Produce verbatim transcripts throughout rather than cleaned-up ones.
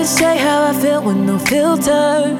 say how I feel with no filter.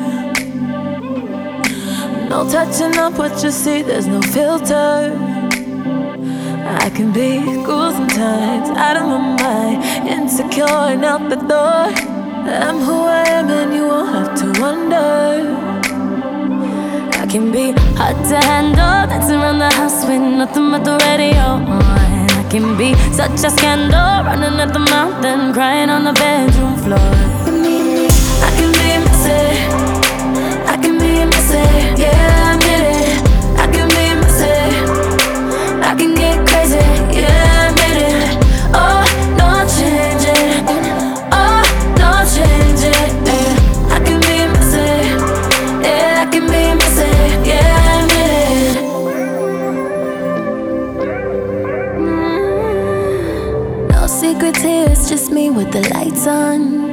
No touching up what you see, there's no filter. I can be cool sometimes, out of my mind, insecure and out the door. I'm who I am and you won't have to wonder. I can be hard to handle, dancing around the house with nothing but the radio on. I can be such a scandal, running up the mountain, crying on the bedroom floor. I can be messy, I can be messy, yeah, I admit it. I can be messy, I can get crazy, yeah, I admit it. Oh, no changing, oh, no changing, yeah. I can be messy, yeah, I can be messy, yeah, I admit it. Mm. No secrets here, it's just me with the lights on.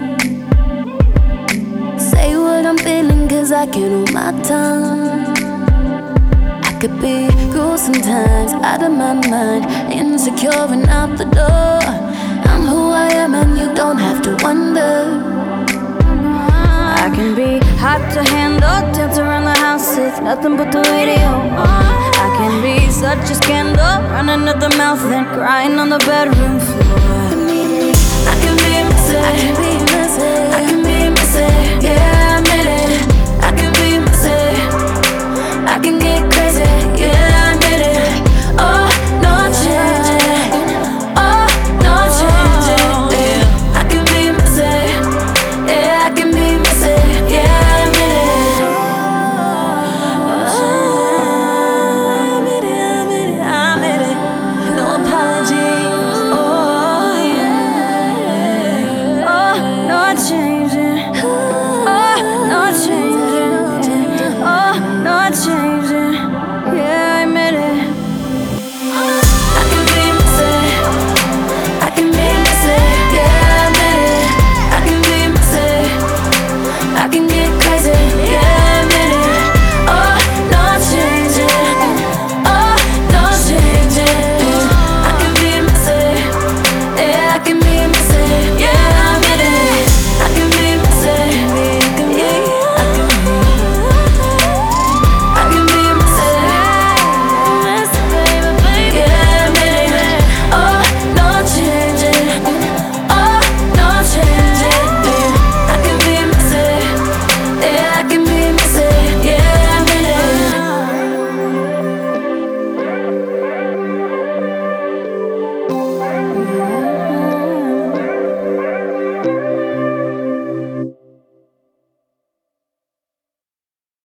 Say what I'm feeling, cause I can't hold my tongue. I could be cool sometimes, out of my mind, insecure and out the door. I'm who I am and you don't have to wonder. I can be hot to handle, dance around the house with nothing but the radio on. I can be such a scandal, running at the mouth and crying on the bedroom floor. I can be messy, I can be messy, I can be messy, yeah.